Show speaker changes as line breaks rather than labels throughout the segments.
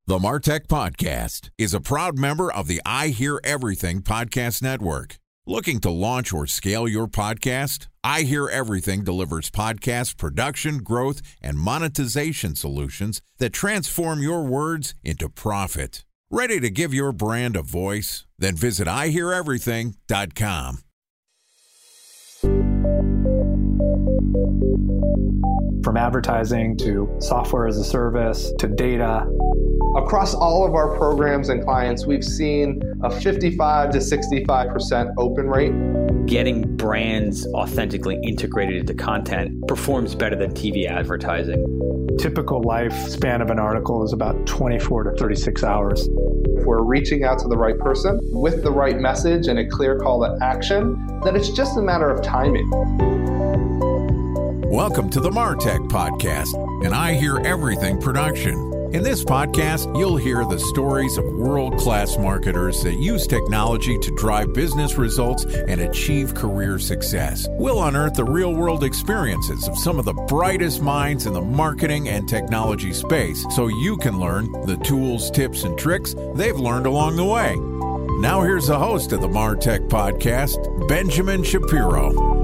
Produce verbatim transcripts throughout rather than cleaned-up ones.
The MarTech Podcast is a proud member of the I Hear Everything Podcast Network. Looking to launch or scale your podcast? I Hear Everything delivers podcast production, growth, and monetization solutions that transform your words into profit. Ready to give your brand a voice? Then visit I hear everything dot com.
From advertising to software as a service to data.
Across all of our programs and clients, we've seen a fifty-five to sixty-five percent open rate.
Getting brands authentically integrated into content performs better than T V advertising.
Typical lifespan of an article is about twenty-four to thirty-six hours.
If we're reaching out to the right person with the right message and a clear call to action, then it's just a matter of timing.
Welcome to the MarTech Podcast, an I Hear Everything production. In this podcast, you'll hear the stories of world-class marketers that use technology to drive business results and achieve career success. We'll unearth the real-world experiences of some of the brightest minds in the marketing and technology space so you can learn the tools, tips, and tricks they've learned along the way. Now here's the host of the MarTech Podcast, Benjamin Shapiro.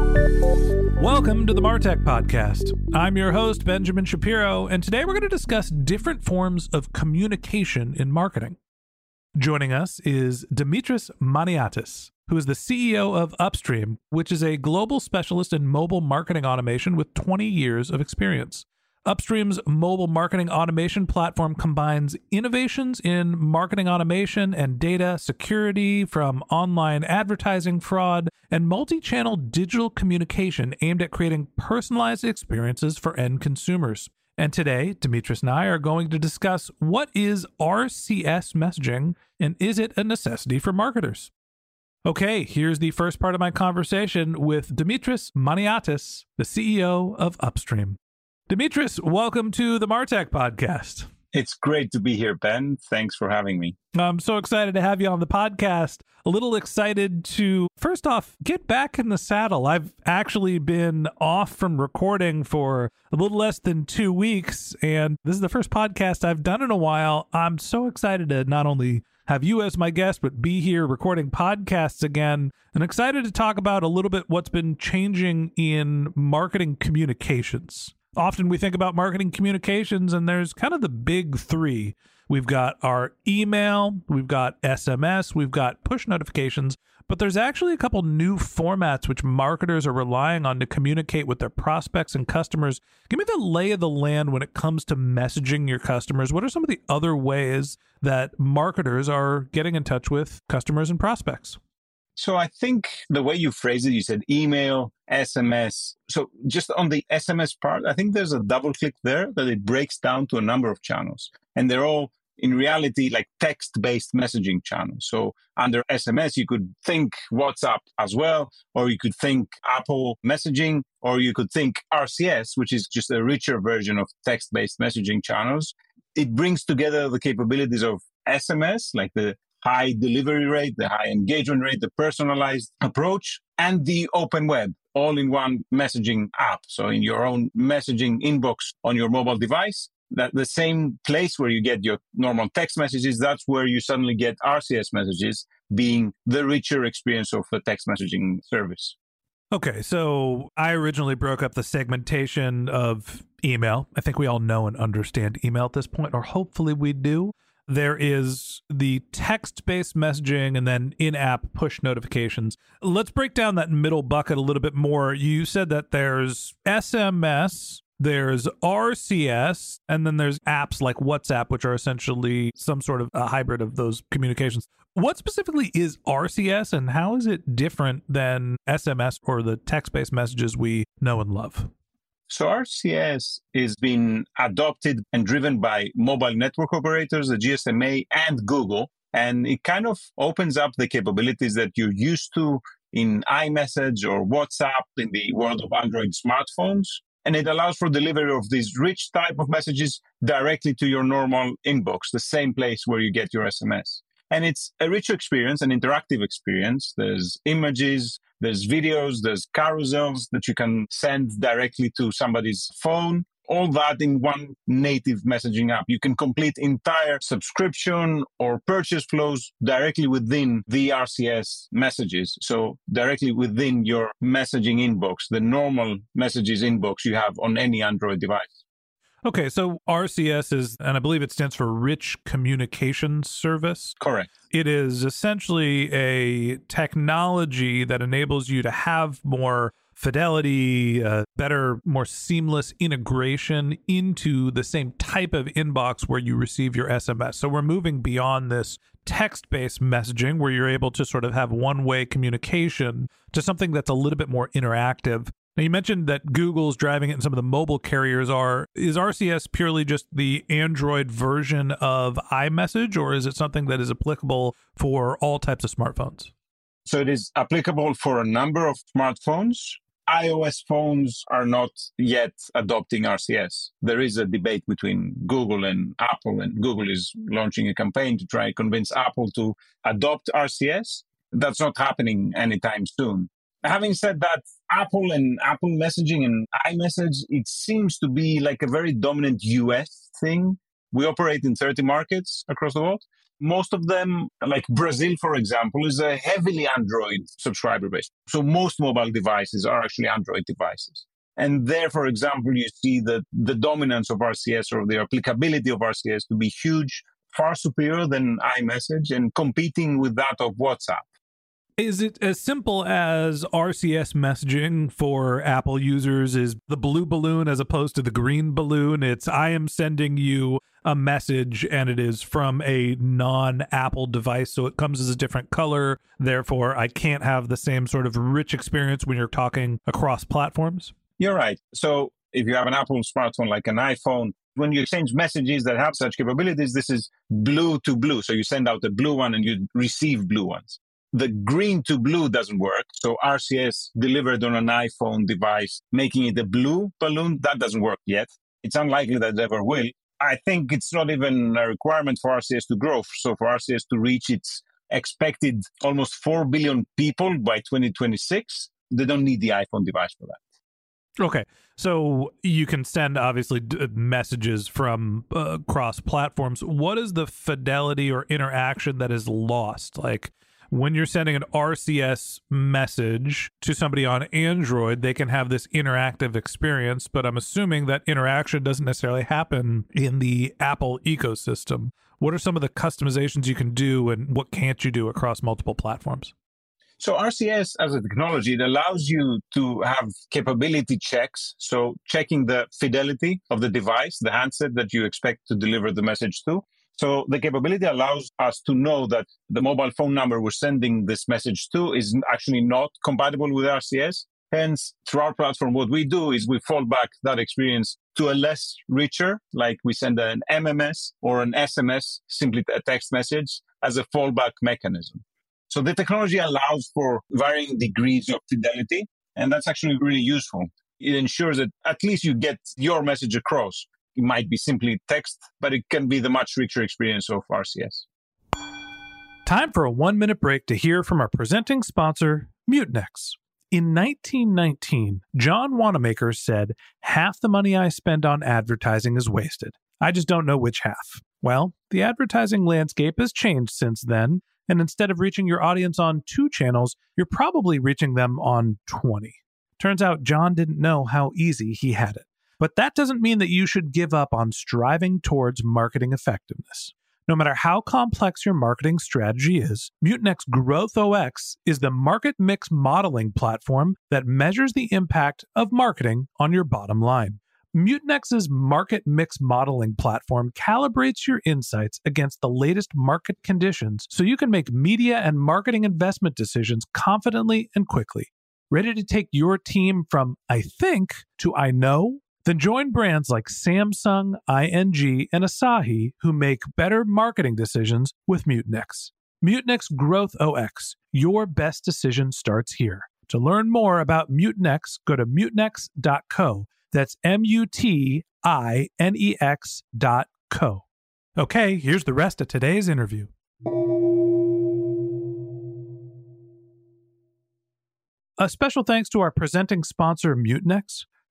Welcome to the MarTech Podcast. I'm your host, Benjamin Shapiro, and today we're going to discuss different forms of communication in marketing. Joining us is Dimitris Maniatis, who is the C E O of Upstream, which is a global specialist in mobile marketing automation with twenty years of experience. Upstream's mobile marketing automation platform combines innovations in marketing automation and data security from online advertising fraud and multi-channel digital communication aimed at creating personalized experiences for end consumers. And today, Dimitris and I are going to discuss what is R C S messaging and is it a necessity for marketers? Okay, here's the first part of my conversation with Dimitris Maniatis, the C E O of Upstream. Dimitris, welcome to the MarTech Podcast.
It's great to be here, Ben. Thanks for having me.
I'm so excited to have you on the podcast. A little excited to, first off, get back in the saddle. I've actually been off from recording for a little less than two weeks, and this is the first podcast I've done in a while. I'm so excited to not only have you as my guest, but be here recording podcasts again, and excited to talk about a little bit what's been changing in marketing communications. Often we think about marketing communications and there's kind of the big three. We've got our email, we've got S M S, we've got push notifications, but there's actually a couple new formats which marketers are relying on to communicate with their prospects and customers. Give me the lay of the land when it comes to messaging your customers. What are some of the other ways that marketers are getting in touch with customers and prospects?
So I think the way you phrased it, you said email, S M S. So just on the S M S part, I think there's a double click there that it breaks down to a number of channels. And they're all, in reality, like text-based messaging channels. So under S M S, you could think WhatsApp as well, or you could think Apple messaging, or you could think R C S, which is just a richer version of text-based messaging channels. It brings together the capabilities of S M S, like the high delivery rate, the high engagement rate, the personalized approach, and the open web, all in one messaging app. So in your own messaging inbox on your mobile device, that the same place where you get your normal text messages, that's where you suddenly get R C S messages, being the richer experience of a text messaging service.
Okay, so I originally broke up the segmentation of email. I think we all know and understand email at this point, or hopefully we do. There is the text-based messaging and then in-app push notifications. Let's break down that middle bucket a little bit more. You said that there's S M S, there's R C S, and then there's apps like WhatsApp, which are essentially some sort of a hybrid of those communications. What specifically is R C S, and how is it different than S M S or the text-based messages we know and love?
So R C S is being adopted and driven by mobile network operators, the G S M A, and Google. And it kind of opens up the capabilities that you're used to in iMessage or WhatsApp in the world of Android smartphones. And it allows for delivery of these rich type of messages directly to your normal inbox, the same place where you get your S M S. And it's a rich experience, an interactive experience. There's images, there's videos, there's carousels that you can send directly to somebody's phone. all that in one native messaging app. You can complete entire subscription or purchase flows directly within the R C S messages. So directly within your messaging inbox, the normal messages inbox you have on any Android device.
Okay, so R C S is, and I believe it stands for Rich Communication Service.
Correct.
It is essentially a technology that enables you to have more fidelity, uh, better, more seamless integration into the same type of inbox where you receive your S M S. So we're moving beyond this text-based messaging where you're able to sort of have one-way communication to something that's a little bit more interactive. Now, you mentioned that Google's driving it and some of the mobile carriers are. Is R C S purely just the Android version of iMessage, or is it something that is applicable for all types of smartphones?
So it is applicable for a number of smartphones. iOS phones are not yet adopting R C S. There is a debate between Google and Apple, and Google is launching a campaign to try and convince Apple to adopt R C S. That's not happening anytime soon. Having said that, Apple and Apple messaging and iMessage, it seems to be like a very dominant U S thing. We operate in thirty markets across the world. Most of them, like Brazil, for example, is a heavily Android subscriber base. So most mobile devices are actually Android devices. And there, for example, you see that the dominance of R C S or the applicability of R C S to be huge, far superior than iMessage and competing with that of WhatsApp.
Is it as simple as R C S messaging for Apple users is the blue balloon as opposed to the green balloon? It's I am sending you a message and it is from a non-Apple device, so it comes as a different color. Therefore, I can't have the same sort of rich experience when you're talking across platforms?
You're right. So if you have an Apple smartphone like an iPhone, when you exchange messages that have such capabilities, this is blue to blue. So you send out a blue one and you receive blue ones. The green to blue doesn't work. So R C S delivered on an iPhone device, making it a blue balloon, that doesn't work yet. It's unlikely that it ever will. I think it's not even a requirement for R C S to grow. So for R C S to reach its expected almost four billion people by twenty twenty-six, they don't need the iPhone device for that.
Okay. So you can send, obviously, d- messages from uh, cross platforms. What is the fidelity or interaction that is lost? Like, when you're sending an R C S message to somebody on Android, they can have this interactive experience, but I'm assuming that interaction doesn't necessarily happen in the Apple ecosystem. What are some of the customizations you can do and what can't you do across multiple platforms?
So R C S as a technology, it allows you to have capability checks. So checking the fidelity of the device, the handset that you expect to deliver the message to. So the capability allows us to know that the mobile phone number we're sending this message to is actually not compatible with R C S. Hence, through our platform, what we do is we fall back that experience to a less richer, like we send an M M S or an S M S, simply a text message, as a fallback mechanism. So the technology allows for varying degrees of fidelity, and that's actually really useful. It ensures that at least you get your message across. It might be simply text, but it can be the much richer experience of R C S.
Time for a one-minute break to hear from our presenting sponsor, Mutinex. In nineteen nineteen, John Wanamaker said, "Half the money I spend on advertising is wasted. I just don't know which half." Well, the advertising landscape has changed since then, and instead of reaching your audience on two channels, you're probably reaching them on twenty. Turns out John didn't know how easy he had it. But that doesn't mean that you should give up on striving towards marketing effectiveness. No matter how complex your marketing strategy is, Mutinex Growth O X is the market mix modeling platform that measures the impact of marketing on your bottom line. Mutinex's market mix modeling platform calibrates your insights against the latest market conditions so you can make media and marketing investment decisions confidently and quickly. Ready to take your team from I think to I know? Then join brands like Samsung, I N G, and Asahi who make better marketing decisions with Mutinex. Mutinex Growth O X. Your best decision starts here. To learn more about Mutinex, go to mutinex dot co. That's M U T I N E X dot co. Okay, here's the rest of today's interview. A special thanks to our presenting sponsor, Mutinex.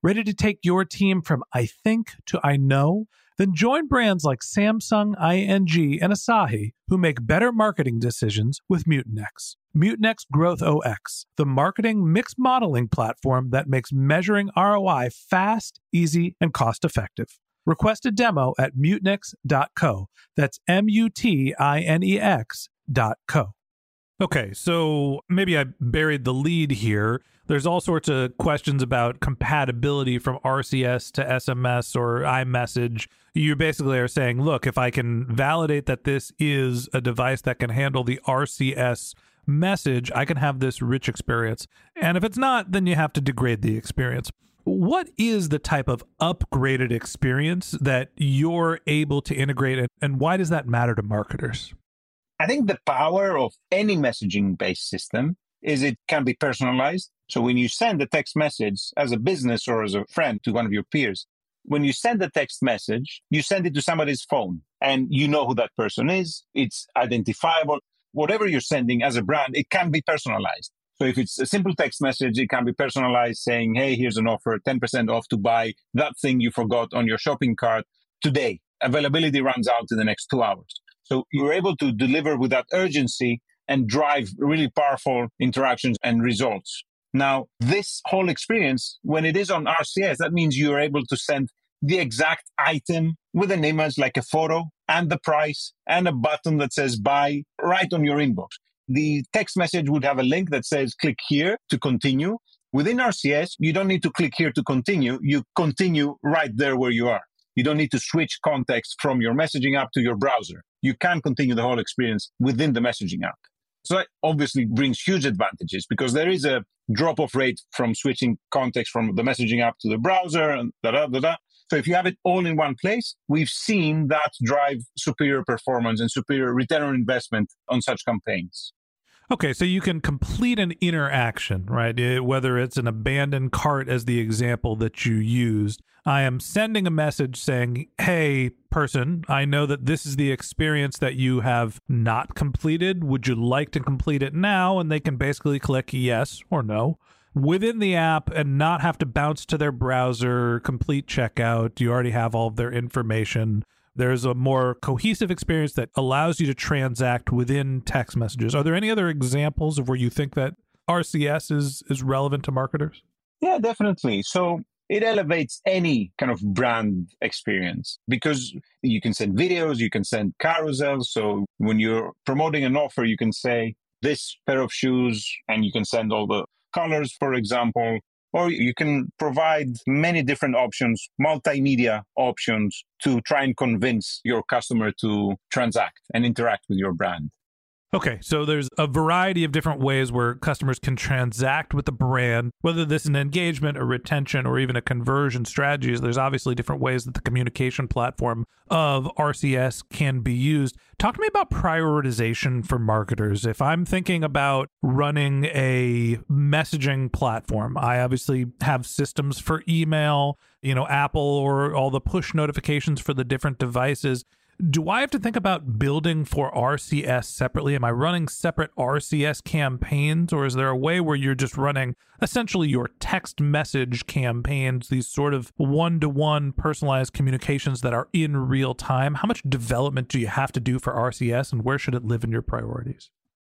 Ready to take your team from I think to I know? Then join brands like Samsung, I N G, and Asahi who make better marketing decisions with Mutinex. Mutinex Growth O X, the marketing mix modeling platform that makes measuring R O I fast, easy, and cost-effective. Request a demo at mutinex dot co. That's M U T I N E X dot co. Okay, so maybe I buried the lead here. There's all sorts of questions about compatibility from R C S to S M S or iMessage. You basically are saying, look, if I can validate that this is a device that can handle the R C S message, I can have this rich experience. And if it's not, then you have to degrade the experience. What is the type of upgraded experience that you're able to integrate, and why does that matter to marketers?
I think the power of any messaging-based system is it can be personalized. So when you send a text message as a business or as a friend to one of your peers, when you send a text message, you send it to somebody's phone and you know who that person is. It's identifiable. Whatever you're sending as a brand, it can be personalized. So if it's a simple text message, it can be personalized saying, hey, here's an offer, ten percent off to buy that thing you forgot on your shopping cart today. Availability runs out in the next two hours. So you're able to deliver with that urgency and drive really powerful interactions and results. Now, this whole experience, when it is on R C S, that means you're able to send the exact item with an image like a photo and the price and a button that says buy right on your inbox. The text message would have a link that says click here to continue. Within R C S, you don't need to click here to continue. You continue right there where you are. You don't need to switch context from your messaging app to your browser. You can continue the whole experience within the messaging app. So that obviously brings huge advantages because there is a drop-off rate from switching context from the messaging app to the browser and da da da da. So if you have it all in one place, we've seen that drive superior performance and superior return on investment on such campaigns.
Okay, so you can complete an interaction, right? It, whether it's an abandoned cart as the example that you used. I am sending a message saying, hey, person, I know that this is the experience that you have not completed. Would you like to complete it now? And they can basically click yes or no within the app and not have to bounce to their browser, complete checkout. You already have all of their information. There's a more cohesive experience that allows you to transact within text messages. Are there any other examples of where you think that R C S is, is relevant to marketers?
Yeah, definitely. So it elevates any kind of brand experience because you can send videos, you can send carousels. So when you're promoting an offer, you can say this pair of shoes and you can send all the colors, for example. Or you can provide many different options, multimedia options to try and convince your customer to transact and interact with your brand.
Okay, so there's a variety of different ways where customers can transact with the brand, whether this is an engagement, a retention, or even a conversion strategies. There's obviously different ways that the communication platform of R C S can be used. Talk to me about prioritization for marketers. If I'm thinking about running a messaging platform, I obviously have systems for email, you know, Apple or all the push notifications for the different devices. Do I have to think about building for R C S separately? Am I running separate R C S campaigns, or is there a way where you're just running essentially your text message campaigns, these sort of one-to-one personalized communications that are in real time? How much development do you have to do for R C S, and where should it live in your priorities?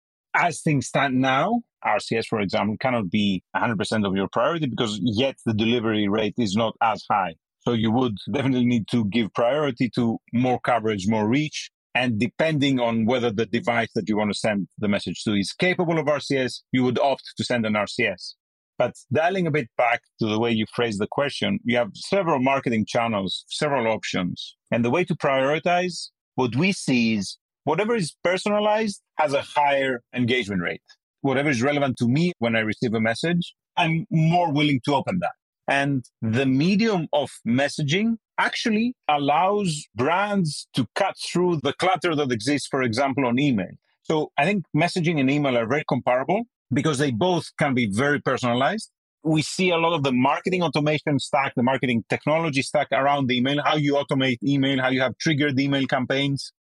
As things stand now, R C S, for example, cannot be one hundred percent of your priority because yet the delivery rate is not as high. So you would definitely need to give priority to more coverage, more reach. And depending on whether the device that you want to send the message to is capable of R C S, you would opt to send an R C S. But dialing a bit back to the way you phrased the question, we have several marketing channels, several options. And the way to prioritize, what we see is whatever is personalized has a higher engagement rate. Whatever is relevant to me when I receive a message, I'm more willing to open that. And the medium of messaging actually allows brands to cut through the clutter that exists, for example, on email. So I think messaging and email are very comparable because they both can be very personalized. We see a lot of the marketing automation stack, the marketing technology stack around the email, how you automate email, how you have triggered email campaigns.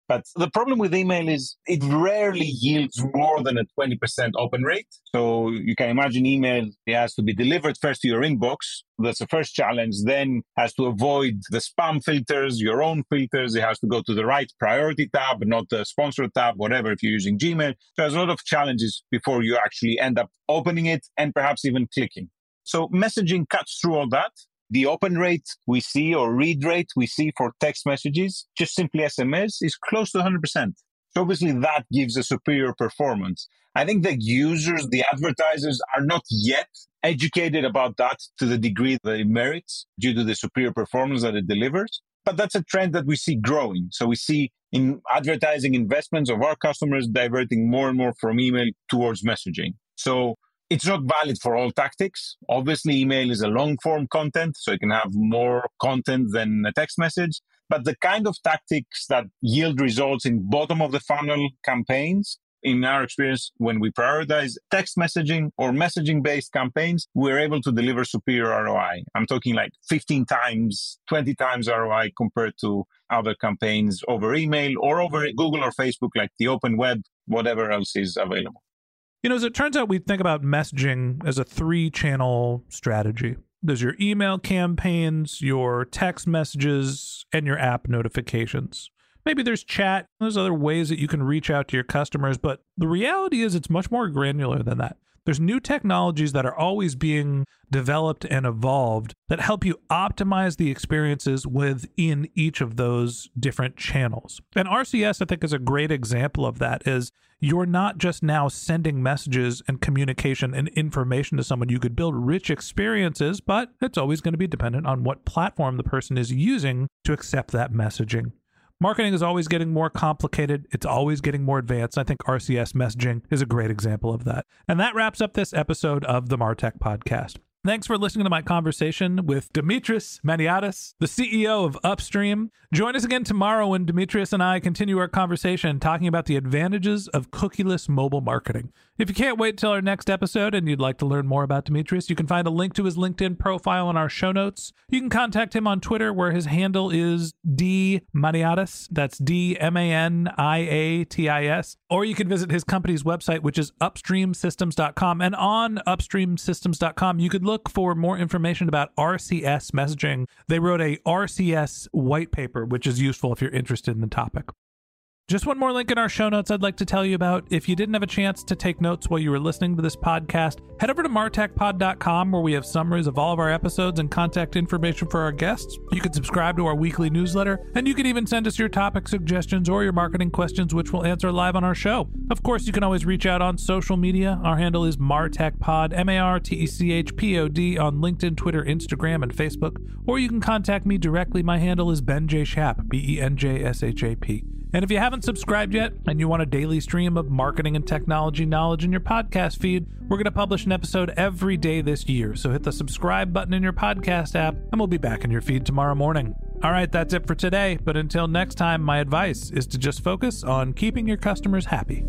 But the problem with email is it rarely yields more than a twenty percent open rate. So you can imagine email, it has to be delivered first to your inbox. That's the first challenge. Then has to avoid the spam filters, your own filters. It has to go to the right priority tab, not the sponsor tab, whatever, if you're using Gmail. So there's a lot of challenges before you actually end up opening it and perhaps even clicking. So messaging cuts through all that. The open rate we see or read rate we see for text messages, just simply S M S, is close to one hundred percent. So obviously that gives a superior performance. I think the users, the advertisers are not yet educated about that to the degree that it merits due to the superior performance that it delivers. But that's a trend that we see growing. So we see in advertising investments of our customers diverting more and more from email towards messaging. So it's not valid for all tactics. Obviously, email is a long-form content, so it can have more content than a text message. But the kind of tactics that yield results in bottom-of-the-funnel campaigns, in our experience, when we prioritize text messaging or messaging-based campaigns, we're able to deliver superior R O I. I'm talking like fifteen times, twenty times R O I compared to other campaigns over email or over Google or Facebook, like the open web, whatever else is available.
You know, as it turns out, we think about messaging as a three-channel strategy. There's your email campaigns, your text messages, and your app notifications. Maybe there's chat. There's other ways that you can reach out to your customers, but the reality is it's much more granular than that. There's new technologies that are always being developed and evolved that help you optimize the experiences within each of those different channels. And R C S, I think, is a great example of that, is you're not just now sending messages and communication and information to someone. You could build rich experiences, but it's always going to be dependent on what platform the person is using to accept that messaging. Marketing is always getting more complicated. It's always getting more advanced. I think R C S messaging is a great example of that. And that wraps up this episode of the Martech Podcast. Thanks for listening to my conversation with Dimitris Maniatis, the C E O of Upstream. Join us again tomorrow when Dimitris and I continue our conversation talking about the advantages of cookieless mobile marketing. If you can't wait till our next episode and you'd like to learn more about Dimitris, you can find a link to his LinkedIn profile in our show notes. You can contact him on Twitter, where his handle is D Maniatis. That's D M A N I A T I S. Or you can visit his company's website, which is upstream systems dot com. And on upstream systems dot com, you could look for more information about R C S messaging. They wrote a R C S white paper, which is useful if you're interested in the topic. Just one more link in our show notes I'd like to tell you about. If you didn't have a chance to take notes while you were listening to this podcast, head over to martech pod dot com, where we have summaries of all of our episodes and contact information for our guests. You can subscribe to our weekly newsletter, and you can even send us your topic suggestions or your marketing questions, which we'll answer live on our show. Of course, you can always reach out on social media. Our handle is martechpod, M A R T E C H P O D, on LinkedIn, Twitter, Instagram, and Facebook. Or you can contact me directly. My handle is Ben J. Shap, B E N J S H A P. And if you haven't subscribed yet and you want a daily stream of marketing and technology knowledge in your podcast feed, we're going to publish an episode every day this year. So hit the subscribe button in your podcast app and we'll be back in your feed tomorrow morning. All right, that's it for today. But until next time, my advice is to just focus on keeping your customers happy.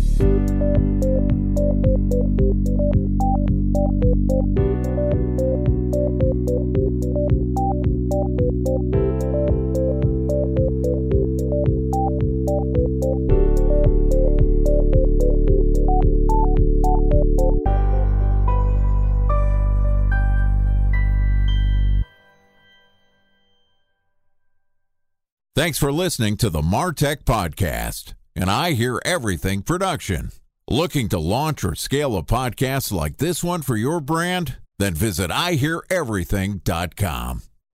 Thanks for listening to the Martech Podcast, an I Hear Everything production. Looking to launch or scale a podcast like this one for your brand? Then visit I hear everything dot com.